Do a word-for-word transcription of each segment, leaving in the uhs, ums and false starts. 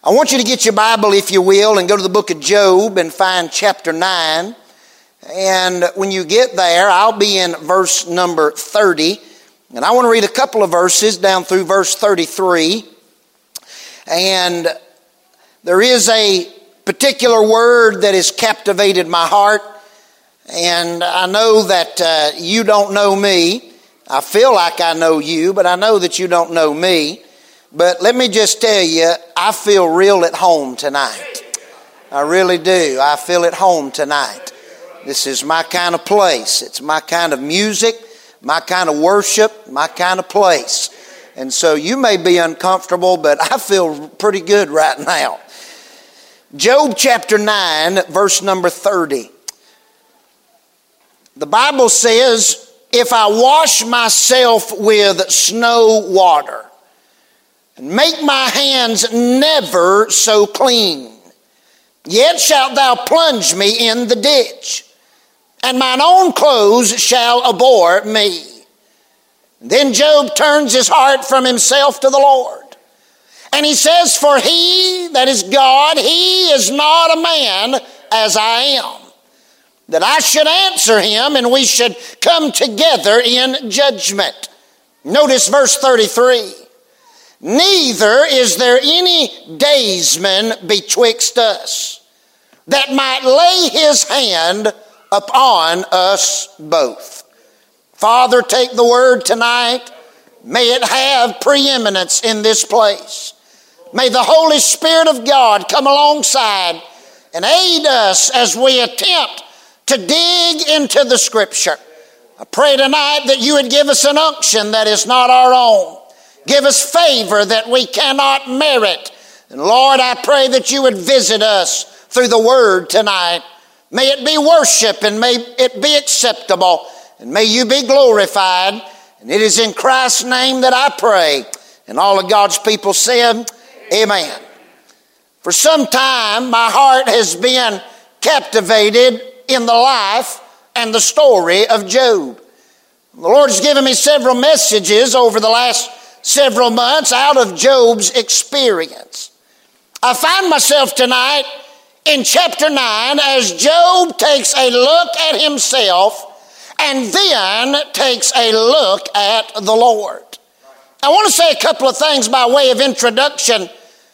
I want you to get your Bible, if you will, and go to the book of Job and find chapter nine. And when you get there, I'll be in verse number thirty. And I want to read a couple of verses down through verse thirty-three. And there is a particular word that has captivated my heart. And I know that uh, you don't know me. I feel like I know you, but I know that you don't know me. But let me just tell you, I feel real at home tonight. I really do. I feel at home tonight. This is my kind of place. It's my kind of music, my kind of worship, my kind of place. And so you may be uncomfortable, but I feel pretty good right now. Job chapter nine, verse number thirty. The Bible says, if I wash myself with snow water, and make my hands never so clean, yet shalt thou plunge me in the ditch, and mine own clothes shall abhor me. Then Job turns his heart from himself to the Lord. And he says, for he that is God, he is not a man as I am, that I should answer him and we should come together in judgment. Notice verse thirty-three. Neither is there any daysman betwixt us that might lay his hand upon us both. Father, take the word tonight. May it have preeminence in this place. May the Holy Spirit of God come alongside and aid us as we attempt to dig into the Scripture. I pray tonight that you would give us an unction that is not our own. Give us favor that we cannot merit. And Lord, I pray that you would visit us through the word tonight. May it be worship and may it be acceptable. And may you be glorified. And it is in Christ's name that I pray. And all of God's people said, amen. For some time, my heart has been captivated in the life and the story of Job. The Lord's given me several messages over the last several months out of Job's experience. I find myself tonight in chapter nine as Job takes a look at himself and then takes a look at the Lord. I want to say a couple of things by way of introduction.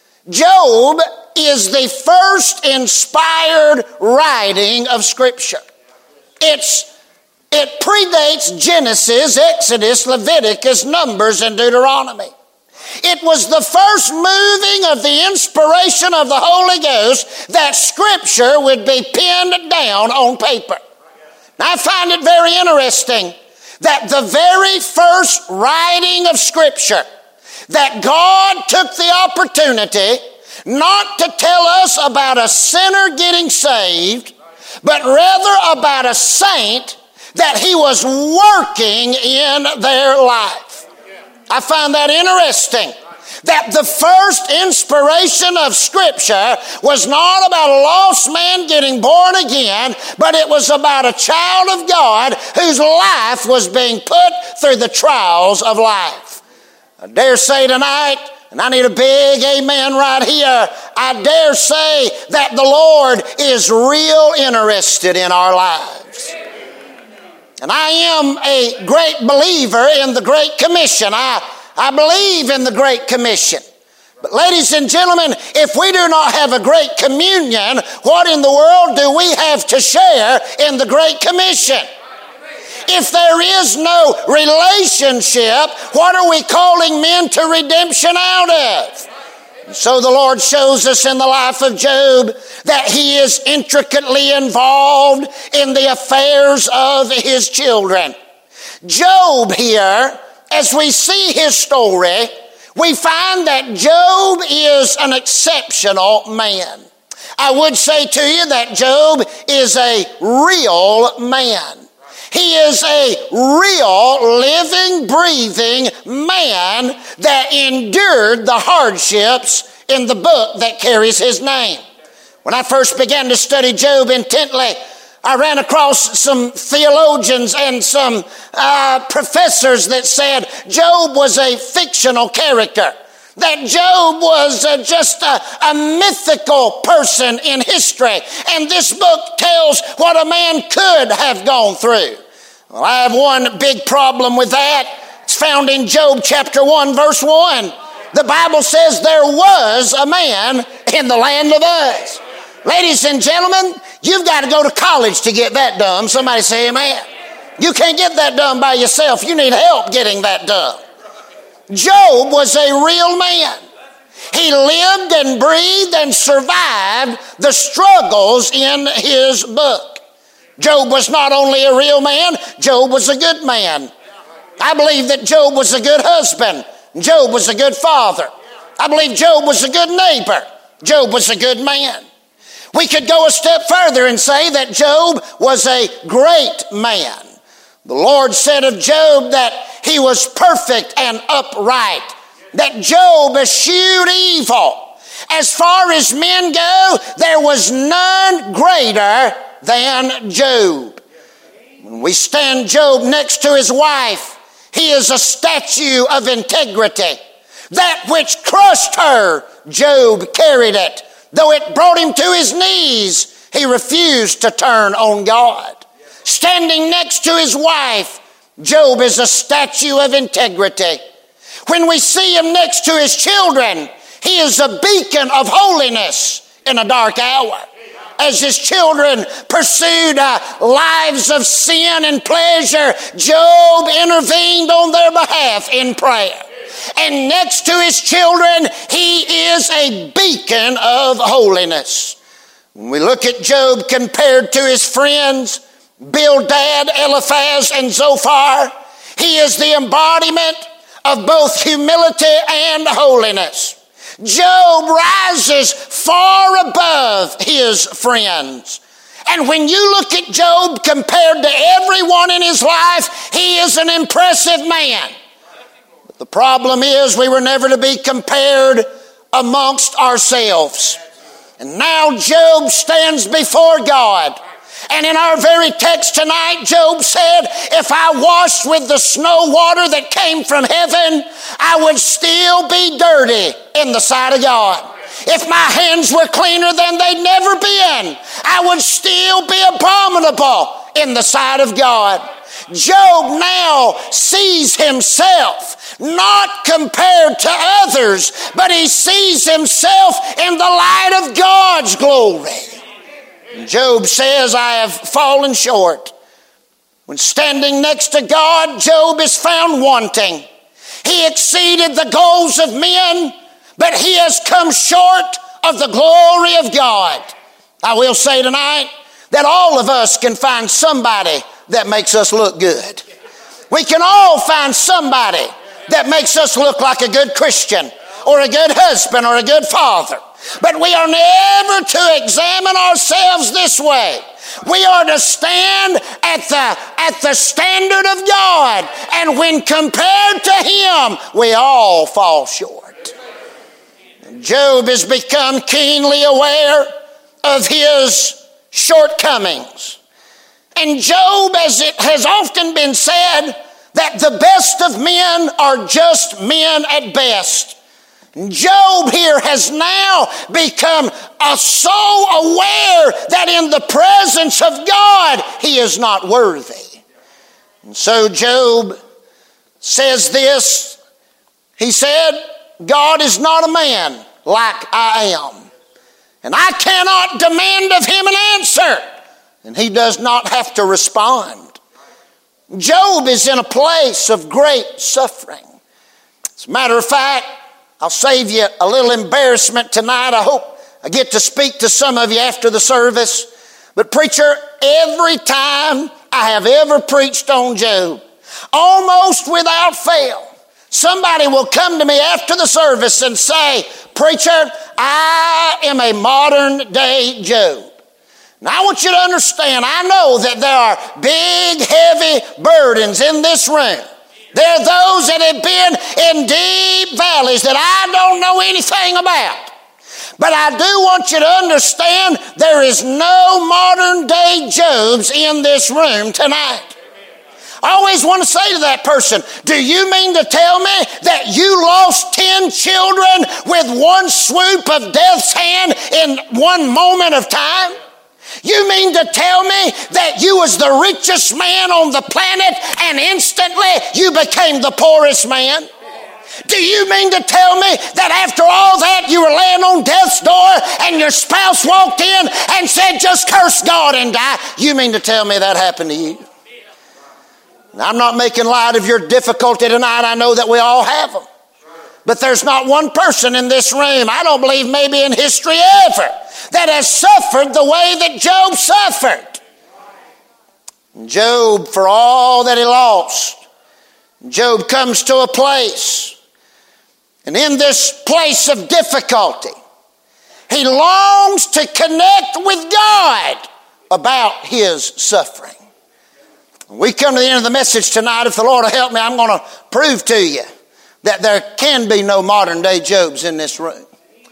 Job is the first inspired writing of Scripture. It's It predates Genesis, Exodus, Leviticus, Numbers, and Deuteronomy. It was the first moving of the inspiration of the Holy Ghost that Scripture would be pinned down on paper. Now, I find it very interesting that the very first writing of Scripture, that God took the opportunity not to tell us about a sinner getting saved, but rather about a saint that he was working in their life. I find that interesting. That the first inspiration of Scripture was not about a lost man getting born again, but it was about a child of God whose life was being put through the trials of life. I dare say tonight, and I need a big amen right here, I dare say that the Lord is real interested in our lives. And I am a great believer in the Great Commission. I, I believe in the Great Commission. But ladies and gentlemen, if we do not have a Great Communion, what in the world do we have to share in the Great Commission? If there is no relationship, what are we calling men to redemption out of? So the Lord shows us in the life of Job that he is intricately involved in the affairs of his children. Job here, as we see his story, we find that Job is an exceptional man. I would say to you that Job is a real man. He is a real, living, breathing man that endured the hardships in the book that carries his name. When I first began to study Job intently, I ran across some theologians and some uh, professors that said Job was a fictional character. that Job was uh, just a, a mythical person in history, and this book tells what a man could have gone through. Well, I have one big problem with that. It's found in Job chapter one, verse one. The Bible says there was a man in the land of Uz. Ladies and gentlemen, you've got to go to college to get that done. Somebody say amen. You can't get that done by yourself. You need help getting that done. Job was a real man. He lived and breathed and survived the struggles in his book. Job was not only a real man, Job was a good man. I believe that Job was a good husband. Job was a good father. I believe Job was a good neighbor. Job was a good man. We could go a step further and say that Job was a great man. The Lord said of Job that he was perfect and upright, that Job eschewed evil. As far as men go, there was none greater than Job. When we stand Job next to his wife, he is a statue of integrity. That which crushed her, Job carried it. Though it brought him to his knees, he refused to turn on God. Standing next to his wife, Job is a statue of integrity. When we see him next to his children, he is a beacon of holiness in a dark hour. As his children pursued uh, lives of sin and pleasure, Job intervened on their behalf in prayer. And next to his children, he is a beacon of holiness. When we look at Job compared to his friends, Bildad, Eliphaz, and Zophar, he is the embodiment of both humility and holiness. Job rises far above his friends. And when you look at Job compared to everyone in his life, he is an impressive man. But the problem is we were never to be compared amongst ourselves. And now Job stands before God. And in our very text tonight, Job said, if I washed with the snow water that came from heaven, I would still be dirty in the sight of God. If my hands were cleaner than they'd never been, I would still be abominable in the sight of God. Job now sees himself not compared to others, but he sees himself in the light of God's glory. Job says, I have fallen short. When standing next to God, Job is found wanting. He exceeded the goals of men, but he has come short of the glory of God. I will say tonight that all of us can find somebody that makes us look good. We can all find somebody that makes us look like a good Christian or a good husband or a good father. But we are never to examine ourselves this way. We are to stand at the, at the standard of God. And when compared to him, we all fall short. Job has become keenly aware of his shortcomings. And Job, as it has often been said, that the best of men are just men at best. Job here has now become uh, so aware that in the presence of God, he is not worthy. And so Job says this. He said, God is not a man like I am, and I cannot demand of him an answer, and he does not have to respond. Job is in a place of great suffering. As a matter of fact, I'll save you a little embarrassment tonight. I hope I get to speak to some of you after the service. But preacher, every time I have ever preached on Job, almost without fail, somebody will come to me after the service and say, preacher, I am a modern day Job. Now I want you to understand, I know that there are big, heavy burdens in this room. There are those that have been in deep valleys that I don't know anything about. But I do want you to understand there is no modern day Jobs in this room tonight. I always want to say to that person, do you mean to tell me that you lost ten children with one swoop of death's hand in one moment of time? You mean to tell me that you was the richest man on the planet and instantly you became the poorest man? Do you mean to tell me that after all that you were laying on death's door and your spouse walked in and said, just curse God and die? You mean to tell me that happened to you? I'm not making light of your difficulty tonight. I know that we all have them. But there's not one person in this room, I don't believe maybe in history ever, that has suffered the way that Job suffered. Job, for all that he lost, Job comes to a place, and in this place of difficulty, he longs to connect with God about his suffering. We come to the end of the message tonight. If the Lord will help me, I'm going to prove to you that there can be no modern day Jobs in this room.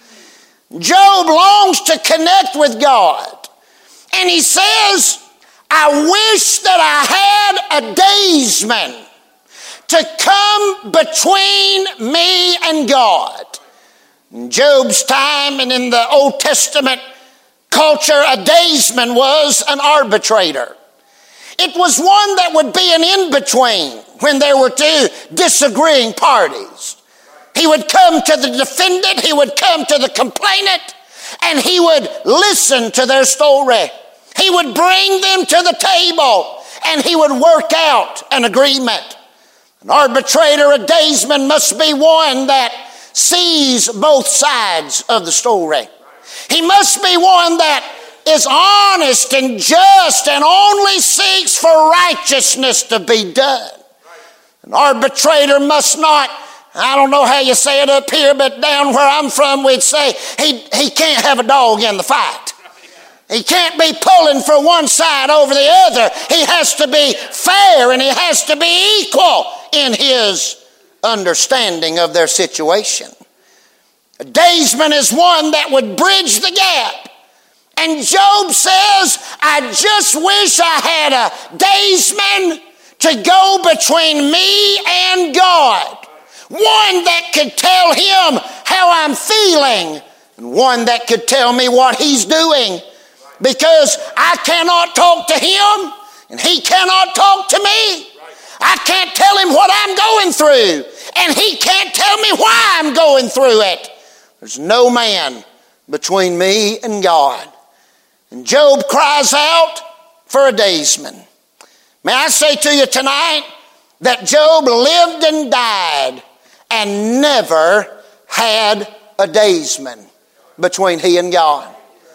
Job longs to connect with God. And he says, I wish that I had a daysman to come between me and God. In Job's time and in the Old Testament culture, a daysman was an arbitrator. It was one that would be an in-between when there were two disagreeing parties. He would come to the defendant, he would come to the complainant, and he would listen to their story. He would bring them to the table, and he would work out an agreement. An arbitrator, a daysman, must be one that sees both sides of the story. He must be one that is honest and just and only seeks for righteousness to be done. An arbitrator must not, I don't know how you say it up here, but down where I'm from we'd say he, he can't have a dog in the fight. He can't be pulling for one side over the other. He has to be fair and he has to be equal in his understanding of their situation. A daysman is one that would bridge the gap. And Job says, I just wish I had a daysman to go between me and God. One that could tell him how I'm feeling, and one that could tell me what he's doing. Because I cannot talk to him, and he cannot talk to me. I can't tell him what I'm going through, and he can't tell me why I'm going through it. There's no man between me and God. And Job cries out for a daysman. May I say to you tonight that Job lived and died and never had a daysman between he and God.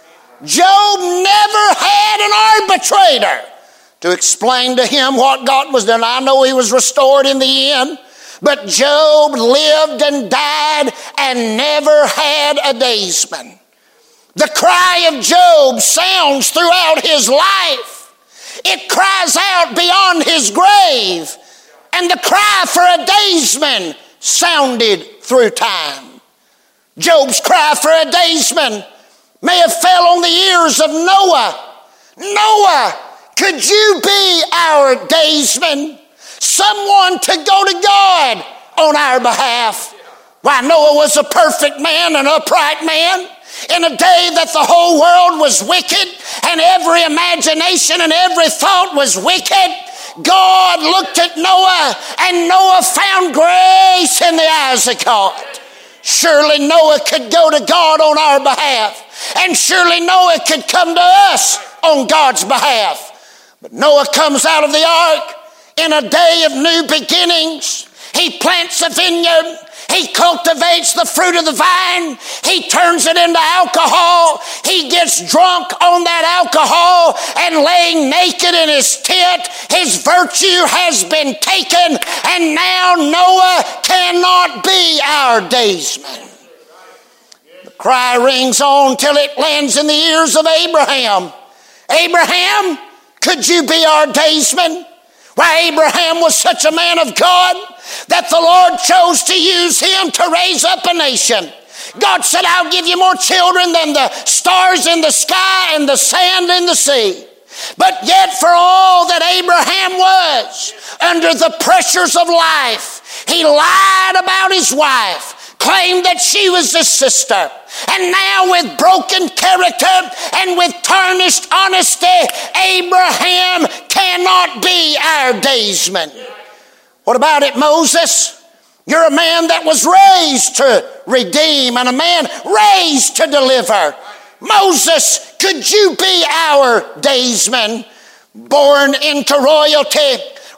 Job never had an arbitrator to explain to him what God was doing. I know he was restored in the end, but Job lived and died and never had a daysman. The cry of Job sounds throughout his life. It cries out beyond his grave. And the cry for a daysman sounded through time. Job's cry for a daysman may have fell on the ears of Noah. Noah, could you be our daysman? Someone to go to God on our behalf. Why, Noah was a perfect man, an upright man. In a day that the whole world was wicked and every imagination and every thought was wicked, God looked at Noah and Noah found grace in the eyes of God. Surely Noah could go to God on our behalf, and surely Noah could come to us on God's behalf. But Noah comes out of the ark in a day of new beginnings. He plants a vineyard. He cultivates the fruit of the vine. He turns it into alcohol. He gets drunk on that alcohol and laying naked in his tent. His virtue has been taken, and now Noah cannot be our daysman. The cry rings on till it lands in the ears of Abraham. Abraham, could you be our daysman? Why, Abraham was such a man of God that the Lord chose to use him to raise up a nation. God said, I'll give you more children than the stars in the sky and the sand in the sea. But yet for all that Abraham was under the pressures of life, he lied about his wife, claimed that she was his sister. And now with broken character and with tarnished honesty, Abraham cannot be our daysman. What about it, Moses? You're a man that was raised to redeem and a man raised to deliver. Moses, could you be our daysman? Born into royalty,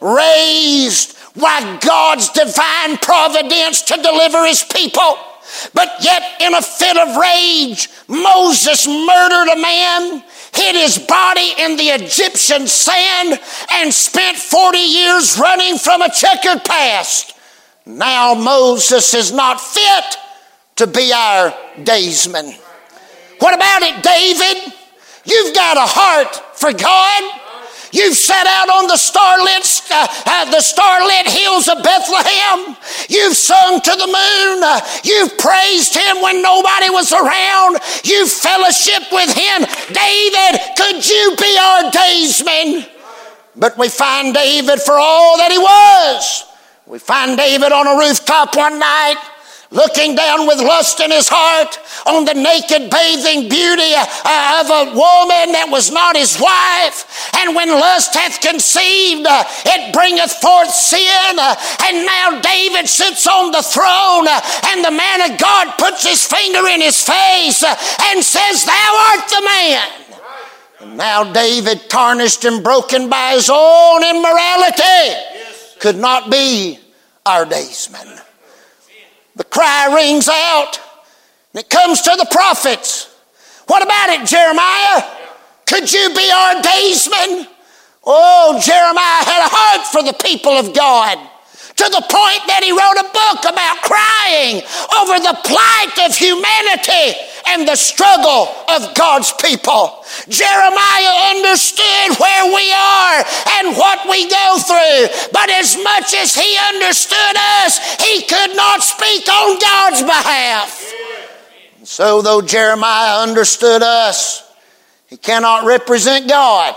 raised by God's divine providence to deliver his people. But yet in a fit of rage, Moses murdered a man, hid his body in the Egyptian sand, and spent forty years running from a checkered past. Now Moses is not fit to be our daysman. What about it, David? You've got a heart for God. You've sat out on the starlit, uh, uh, the starlit hills of Bethlehem. You've sung to the moon. Uh, you've praised him when nobody was around. You've fellowshiped with him. David, could you be our daysman? But we find David for all that he was. We find David on a rooftop one night, looking down with lust in his heart on the naked bathing beauty uh, of a woman that was not his wife. And when lust hath conceived, uh, it bringeth forth sin. Uh, and now David sits on the throne, uh, and the man of God puts his finger in his face uh, and says, "Thou art the man." And now David, tarnished and broken by his own immorality, could not be our daysman. The cry rings out, and it comes to the prophets. What about it, Jeremiah? Could you be our daysman? Oh, Jeremiah had a heart for the people of God, to the point that he wrote a book about crying over the plight of humanity and the struggle of God's people. Jeremiah understood where we are and what we go through, but as much as he understood us, he could not speak on God's behalf. So though Jeremiah understood us, he cannot represent God.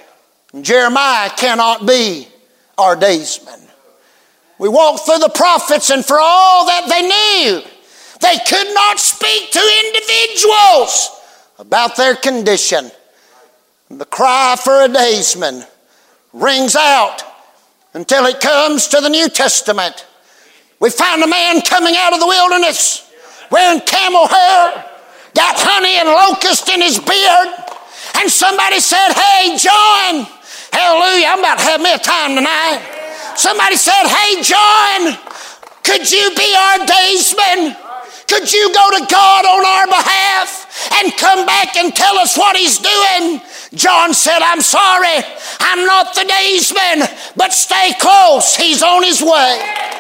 Jeremiah cannot be our daysman. We walk through the prophets, and for all that they knew, they could not speak to individuals about their condition. And the cry for a daysman rings out until it comes to the New Testament. We find a man coming out of the wilderness wearing camel hair, got honey and locust in his beard, and somebody said, "Hey, John," hallelujah, I'm about to have me a time tonight. Somebody said, "Hey, John, could you be our daysman? Could you go to God on our behalf and come back and tell us what he's doing?" John said, "I'm sorry, I'm not the daysman, but stay close, he's on his way."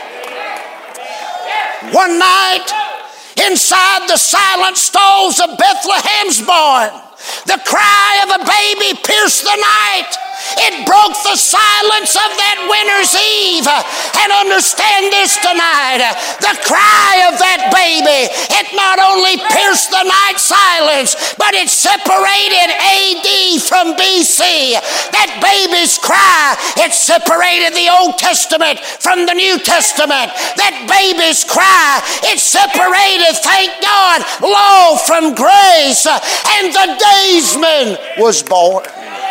One night, inside the silent stalls of Bethlehem's barn, the cry of a baby pierced the night. It broke the silence of that winter's eve. And understand this tonight, the cry of that baby, it not only pierced the night silence, but it separated A D from B C. That baby's cry, it separated the Old Testament from the New Testament. That baby's cry, it separated, thank God, law from grace. And the daysman was born.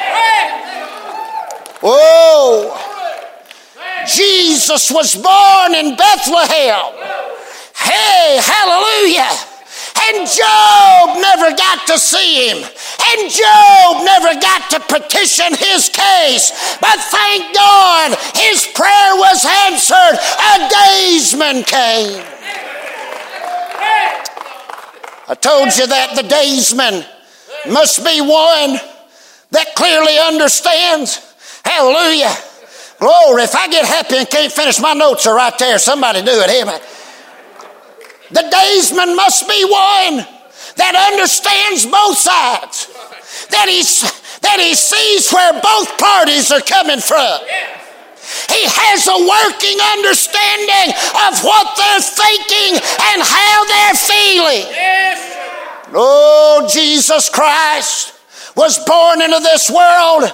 Oh, Jesus was born in Bethlehem. Hey, hallelujah. And Job never got to see him. And Job never got to petition his case. But thank God, his prayer was answered. A daysman came. I told you that the daysman must be one that clearly understands. Hallelujah. Glory. If I get happy and can't finish, my notes are right there. Somebody do it. Amen. The daysman must be one that understands both sides. That he, that he sees where both parties are coming from. He has a working understanding of what they're thinking and how they're feeling. Oh, Jesus Christ was born into this world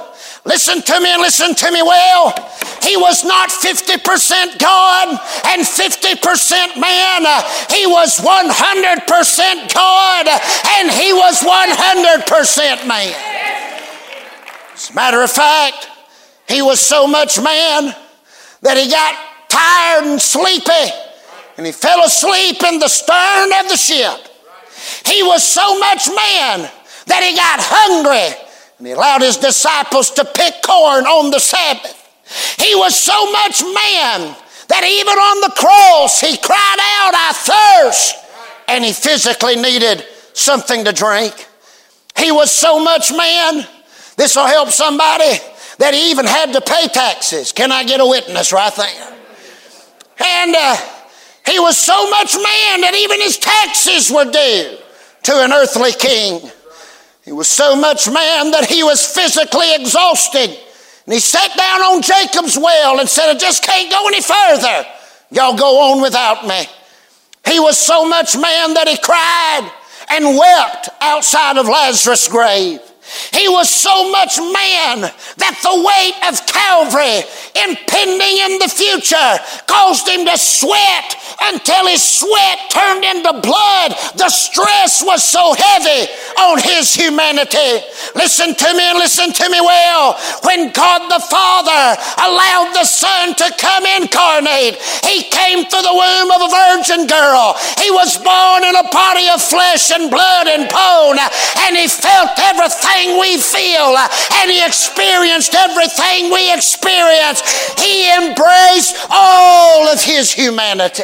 Listen to me and listen to me well. He was not fifty percent God and fifty percent man. He was one hundred percent God and he was one hundred percent man. As a matter of fact, he was so much man that he got tired and sleepy and he fell asleep in the stern of the ship. He was so much man that he got hungry and he allowed his disciples to pick corn on the Sabbath. He was so much man that even on the cross he cried out, "I thirst," and he physically needed something to drink. He was so much man, this will help somebody, that he even had to pay taxes. Can I get a witness right there? And uh, he was so much man that even his taxes were due to an earthly king. He was so much man that he was physically exhausted. And he sat down on Jacob's well and said, "I just can't go any further. Y'all go on without me." He was so much man that he cried and wept outside of Lazarus' grave. He was so much man that the weight of Calvary impending in the future caused him to sweat until his sweat turned into blood. The stress was so heavy on his humanity. Listen to me and listen to me well. When God the Father allowed the Son to come incarnate, he came through the womb of a virgin girl. He was born in a body of flesh and blood and bone, and he felt everything we feel, and he experienced everything we experience. He embraced all of his humanity.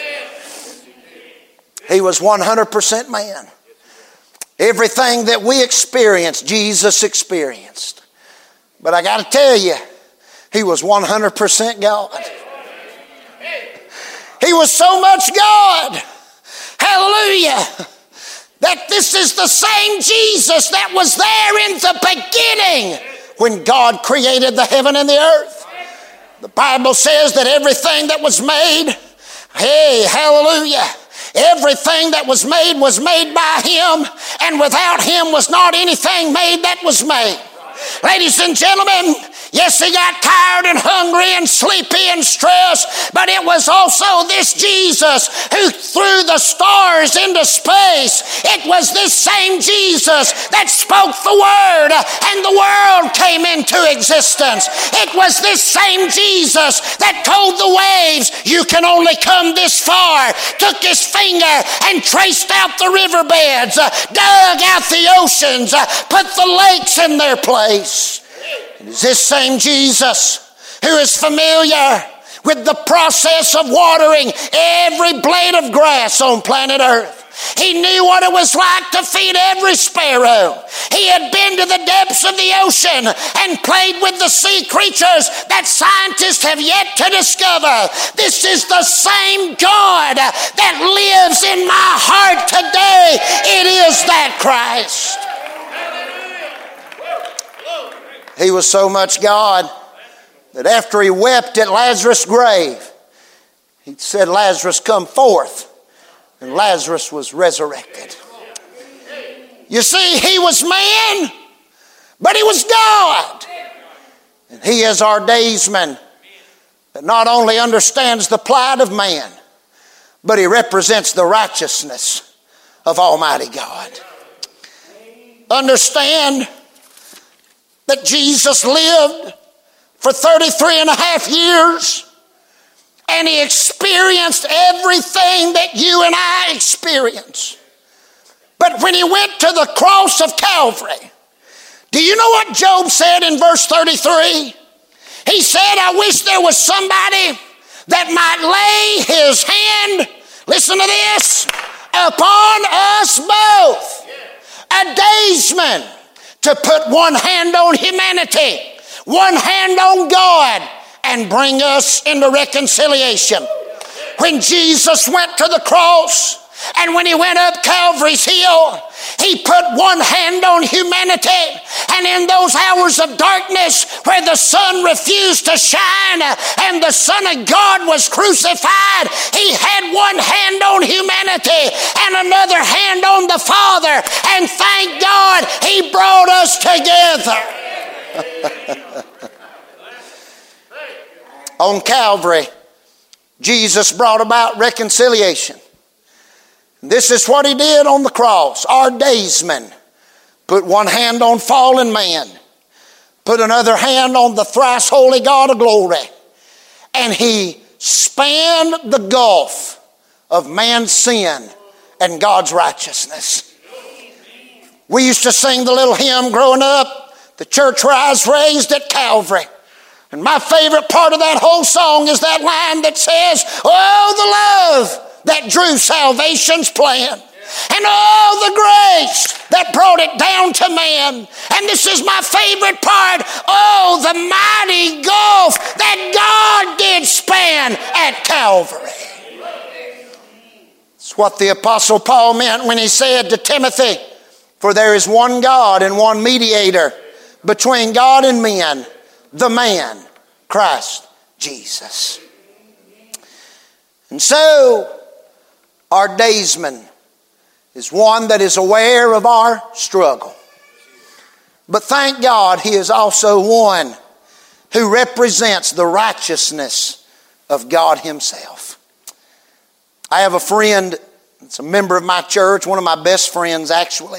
He was one hundred percent man. Everything that we experience, Jesus experienced. But I got to tell you, he was one hundred percent God. He was so much God. Hallelujah. That this is the same Jesus that was there in the beginning when God created the heaven and the earth. The Bible says that everything that was made, hey, hallelujah, everything that was made was made by him, and without him was not anything made that was made. Ladies and gentlemen, yes, he got tired and hungry and sleepy and stressed, but it was also this Jesus who threw the stars into space. It was this same Jesus that spoke the word and the world came into existence. It was this same Jesus that told the waves, "You can only come this far," took his finger and traced out the riverbeds, dug out the oceans, put the lakes in their place. It is this same Jesus who is familiar with the process of watering every blade of grass on planet Earth. He knew what it was like to feed every sparrow. He had been to the depths of the ocean and played with the sea creatures that scientists have yet to discover. This is the same God that lives in my heart today. It is that Christ. He was so much God that after he wept at Lazarus' grave, he said, "Lazarus, come forth." And Lazarus was resurrected. You see, he was man, but he was God. And he is our daysman that not only understands the plight of man, but he represents the righteousness of Almighty God. Understand that Jesus lived for thirty-three and a half years and he experienced everything that you and I experience. But when he went to the cross of Calvary, do you know what Job said in verse thirty-three? He said, "I wish there was somebody that might lay his hand," listen to this, "upon us both." A daysman to put one hand on humanity, one hand on God, and bring us into reconciliation. When Jesus went to the cross, and when he went up Calvary's hill, he put one hand on humanity, and in those hours of darkness where the sun refused to shine and the Son of God was crucified, he had one hand on humanity and another hand on the Father, and thank God he brought us together. On Calvary, Jesus brought about reconciliation. This is what he did on the cross. Our daysman put one hand on fallen man, put another hand on the thrice holy God of glory, and he spanned the gulf of man's sin and God's righteousness. We used to sing the little hymn growing up, the church where I was raised at Calvary. And my favorite part of that whole song is that line that says, oh, the love that drew salvation's plan. And oh, the grace that brought it down to man. And this is my favorite part. Oh, the mighty gulf that God did span at Calvary. It's what the Apostle Paul meant when he said to Timothy, for there is one God and one mediator between God and men, the man, Christ Jesus. And so, our daysman is one that is aware of our struggle. But thank God, he is also one who represents the righteousness of God himself. I have a friend, it's a member of my church, one of my best friends actually.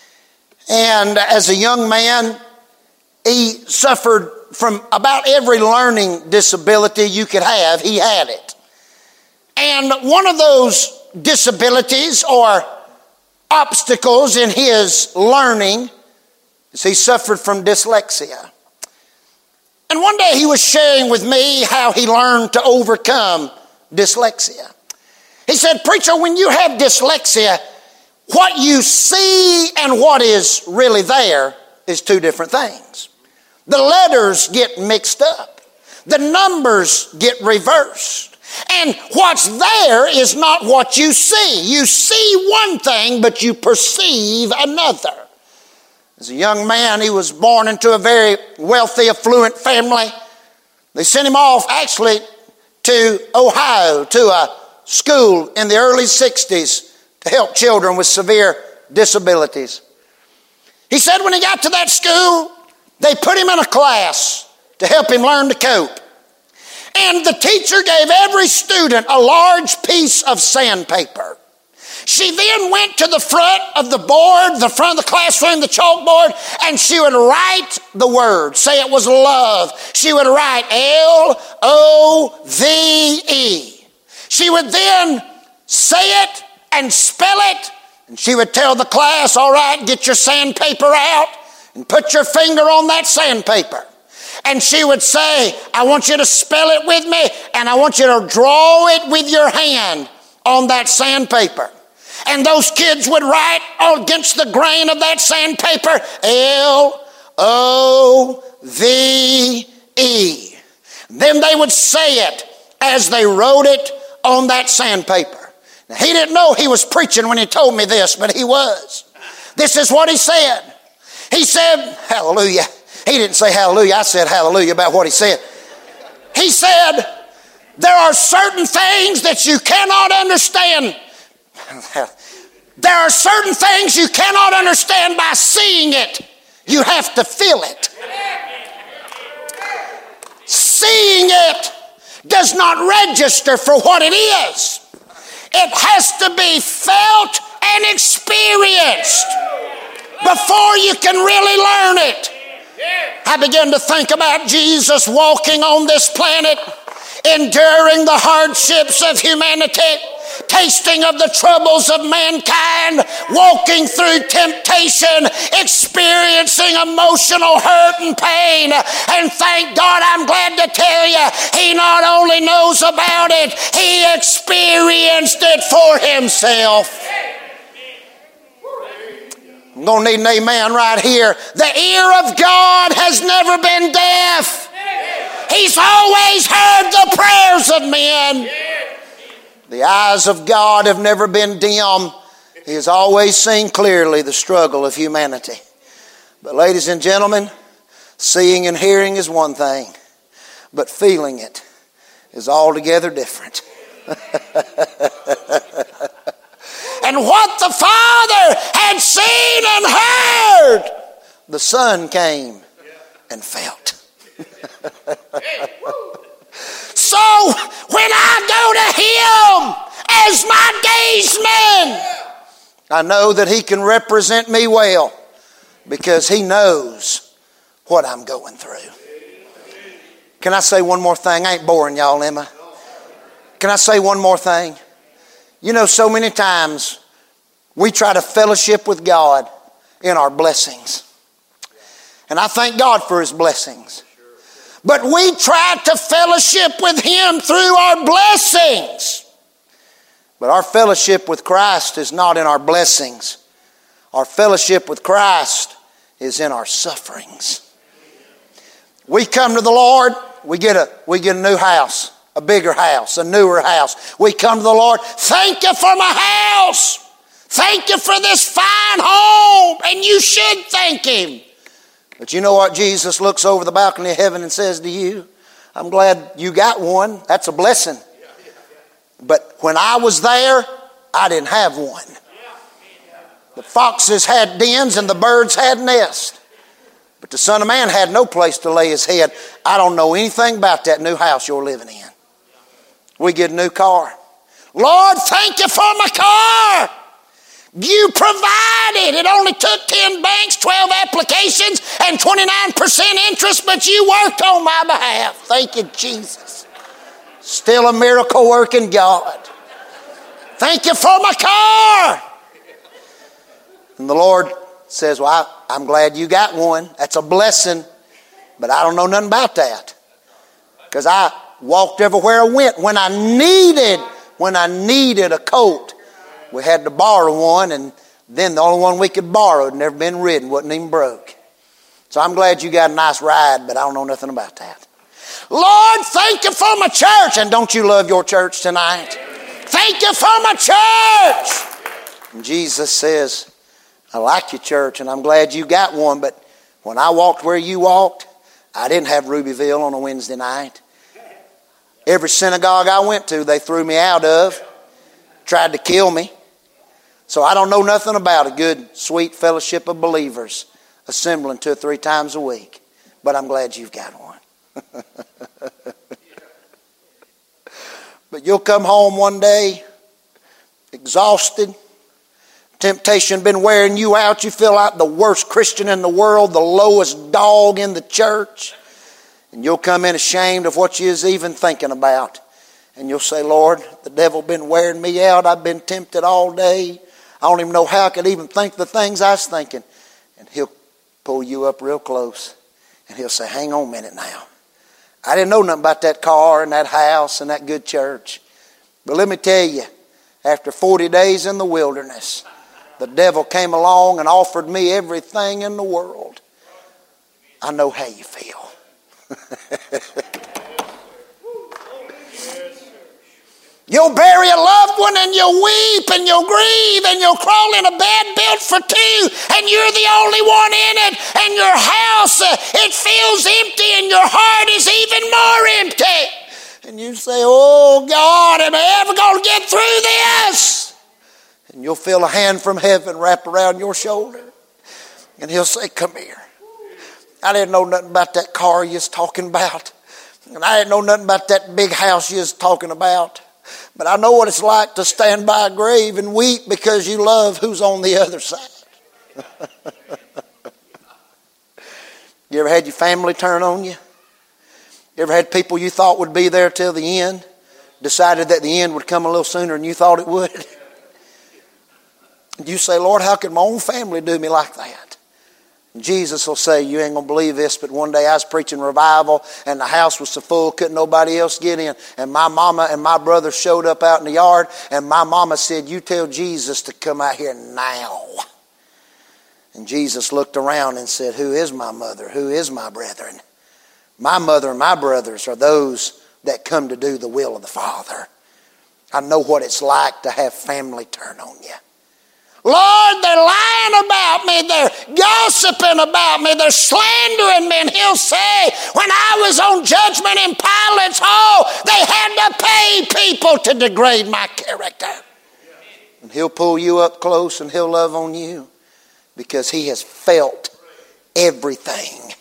And as a young man, he suffered from about every learning disability you could have. He had it. And one of those disabilities or obstacles in his learning is he suffered from dyslexia. And one day he was sharing with me how he learned to overcome dyslexia. He said, preacher, when you have dyslexia, what you see and what is really there is two different things. The letters get mixed up. The numbers get reversed. And what's there is not what you see. You see one thing, but you perceive another. As a young man, he was born into a very wealthy, affluent family. They sent him off actually to Ohio, to a school in the early sixties to help children with severe disabilities. He said when he got to that school, they put him in a class to help him learn to cope. And the teacher gave every student a large piece of sandpaper. She then went to the front of the board, the front of the classroom, the chalkboard, and she would write the word. Say it was love. She would write L O V E. She would then say it and spell it, and she would tell the class, all right, get your sandpaper out and put your finger on that sandpaper. And she would say, I want you to spell it with me, and I want you to draw it with your hand on that sandpaper. And those kids would write against the grain of that sandpaper, L O V E. Then they would say it as they wrote it on that sandpaper. Now, he didn't know he was preaching when he told me this, but he was. This is what he said. He said, hallelujah. He didn't say hallelujah. I said hallelujah about what he said. He said, there are certain things that you cannot understand. There are certain things you cannot understand by seeing it. You have to feel it. Seeing it does not register for what it is. It has to be felt and experienced before you can really learn it. I began to think about Jesus walking on this planet, enduring the hardships of humanity, tasting of the troubles of mankind, walking through temptation, experiencing emotional hurt and pain. And thank God, I'm glad to tell you, he not only knows about it, he experienced it for himself. I'm going to need an amen right here. The ear of God has never been deaf. He's always heard the prayers of men. The eyes of God have never been dim. He has always seen clearly the struggle of humanity. But ladies and gentlemen, seeing and hearing is one thing, but feeling it is altogether different. And what the Father had seen and heard, the Son came and felt. So when I go to him as my daysman, I know that he can represent me well because he knows what I'm going through. Can I say one more thing? I ain't boring y'all, am I? Can I say one more thing? You know, so many times we try to fellowship with God in our blessings. And I thank God for his blessings. But we try to fellowship with him through our blessings. But our fellowship with Christ is not in our blessings. Our fellowship with Christ is in our sufferings. We come to the Lord, we get a we get a new house, a bigger house, a newer house. We come to the Lord, thank you for my house. Thank you for this fine home. And you should thank him. But you know what? Jesus looks over the balcony of heaven and says to you, I'm glad you got one. That's a blessing. But when I was there, I didn't have one. The foxes had dens and the birds had nests. But the Son of Man had no place to lay his head. I don't know anything about that new house you're living in. We get a new car. Lord, thank you for my car. You provided. It only took ten banks, twelve applications, and twenty-nine percent interest, but you worked on my behalf. Thank you, Jesus. Still a miracle working God. Thank you for my car. And the Lord says, well, I, I'm glad you got one. That's a blessing. But I don't know nothing about that. Because I walked everywhere I went. When I needed, when I needed a coat, we had to borrow one. And then the only one we could borrow had never been ridden, wasn't even broke. So I'm glad you got a nice ride, but I don't know nothing about that. Lord, thank you for my church. And don't you love your church tonight? Thank you for my church. And Jesus says, I like your church and I'm glad you got one, but when I walked where you walked, I didn't have Rubyville on a Wednesday night. Every synagogue I went to, they threw me out of, tried to kill me. So I don't know nothing about a good, sweet fellowship of believers assembling two or three times a week. But I'm glad you've got one. But you'll come home one day exhausted. Temptation been wearing you out. You feel like the worst Christian in the world, the lowest dog in the church. And you'll come in ashamed of what you was even thinking about. And you'll say, Lord, the devil been wearing me out. I've been tempted all day. I don't even know how I could even think the things I was thinking. And he'll pull you up real close. And he'll say, hang on a minute now. I didn't know nothing about that car and that house and that good church. But let me tell you, after forty days in the wilderness, the devil came along and offered me everything in the world. I know how you feel. You'll bury a loved one and you'll weep and you'll grieve and you'll crawl in a bed built for two and you're the only one in it and your house, uh, it feels empty and your heart is even more empty. And you say, oh God, am I ever going to get through this? And you'll feel a hand from heaven wrap around your shoulder. And he'll say, come here. I didn't know nothing about that car you was talking about. And I didn't know nothing about that big house you was talking about. But I know what it's like to stand by a grave and weep because you love who's on the other side. You ever had your family turn on you? You ever had people you thought would be there till the end, decided that the end would come a little sooner than you thought it would? You say, Lord, how could my own family do me like that? And Jesus will say, you ain't going to believe this, but one day I was preaching revival and the house was so full, couldn't nobody else get in. And my mama and my brother showed up out in the yard and my mama said, you tell Jesus to come out here now. And Jesus looked around and said, who is my mother? Who is my brethren? My mother and my brothers are those that come to do the will of the Father. I know what it's like to have family turn on you. Lord, they're lying about me. They're gossiping about me. They're slandering me. And he'll say, when I was on judgment in Pilate's hall, they had to pay people to degrade my character. And he'll pull you up close and he'll love on you because he has felt everything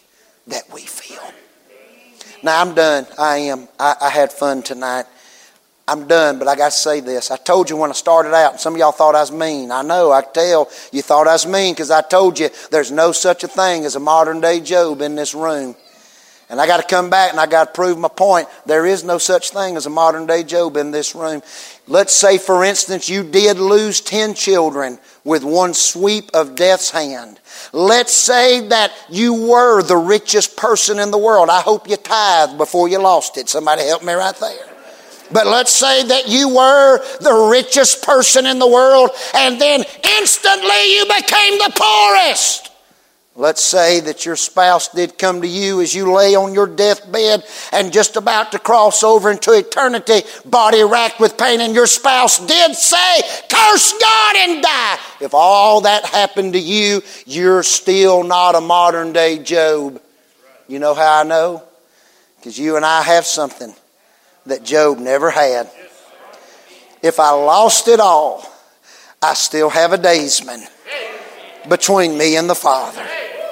that we feel. Now I'm done. I am. I, I had fun tonight. I'm done, but I got to say this. I told you when I started out, and some of y'all thought I was mean. I know, I can tell you thought I was mean because I told you there's no such a thing as a modern day Job in this room. And I got to come back and I got to prove my point. There is no such thing as a modern day Job in this room. Let's say, for instance, you did lose ten children with one sweep of death's hand. Let's say that you were the richest person in the world. I hope you tithed before you lost it. Somebody help me right there. But let's say that you were the richest person in the world and then instantly you became the poorest. Let's say that your spouse did come to you as you lay on your deathbed and just about to cross over into eternity, body racked with pain, and your spouse did say, curse God and die. If all that happened to you, you're still not a modern day Job. You know how I know? Because you and I have something that Job never had. If I lost it all, I still have a daysman between me and the Father.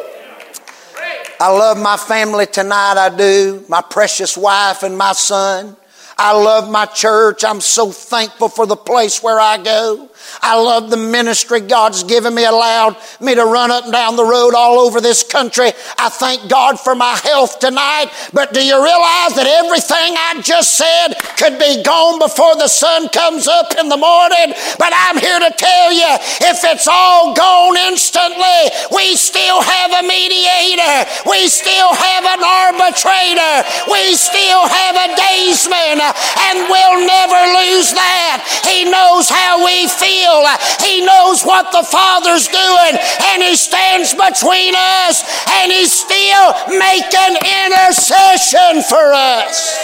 I love my family tonight, I do. My precious wife and my son. I love my church. I'm so thankful for the place where I go. I love the ministry God's given me, allowed me to run up and down the road all over this country. I thank God for my health tonight. But do you realize that everything I just said could be gone before the sun comes up in the morning? But I'm here to tell you, if it's all gone instantly, we still have a mediator. We still have an arbitrator. We still have a daysman. And we'll never lose that. He knows how we feel. He knows what the Father's doing, and He stands between us, and He's still making intercession for us.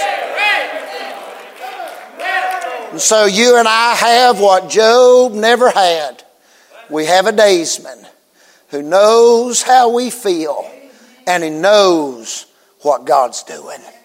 And so you and I have what Job never had. We have a daysman who knows how we feel, and he knows what God's doing.